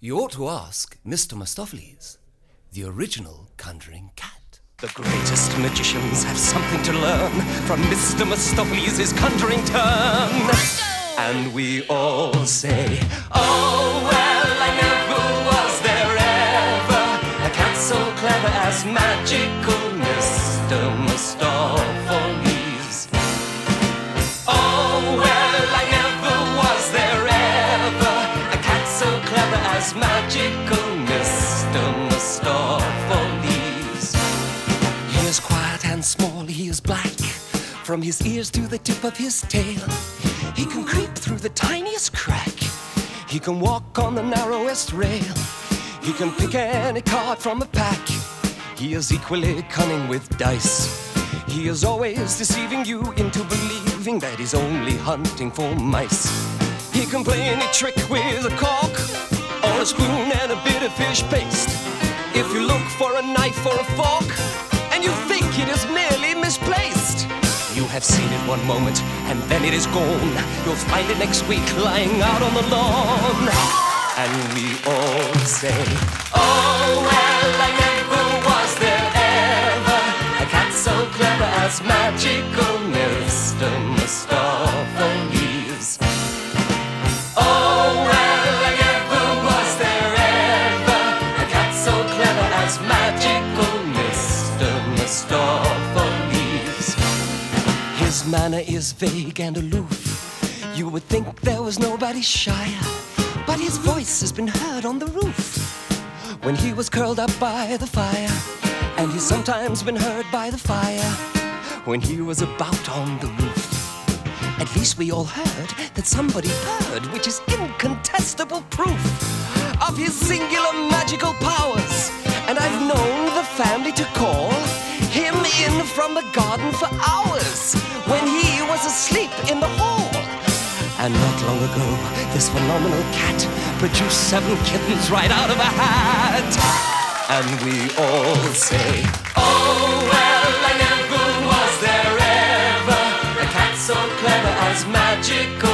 You ought to ask Mr. Mistopheles, the original conjuring cat. The greatest magicians have something to learn from Mr. Mistopheles' conjuring turn. And we all say, oh, well, I never was there ever a cat so clever as magical Mr. Mistopheles. Oh, well, I never was there ever a cat so clever as magical Mr. Mistopheles. He is quiet and small, he is black, from his ears to the tip of his tail. He can creep through the tiniest crack. He can walk on the narrowest rail. He can pick any card from a pack. He is equally cunning with dice. He is always deceiving you into believing that he's only hunting for mice. He can play any trick with a cork, or a spoon and a bit of fish paste. If you look for a knife or a fork, and you think it is merely misplaced, you have seen it one moment, and then it is gone. You'll find it next week lying out on the lawn. And we all say, oh, well, I never was there ever a cat so clever as magical Mr. Mistopheles. Oh, well, I never was there ever a cat so clever as magical Mr. Mistopheles. His manner is vague and aloof. You would think there was nobody shyer, but his voice has been heard on the roof when he was curled up by the fire. And he's sometimes been heard by the fire when he was about on the roof. At least we all heard that somebody heard, which is incontestable proof of his singular magical powers. And I've known the family to call him in from the garden for hours when he was asleep in the hall. And not long ago, this phenomenal cat produced 7 kittens right out of a hat. And we all say, oh, well, I never was there ever a cat so clever as magical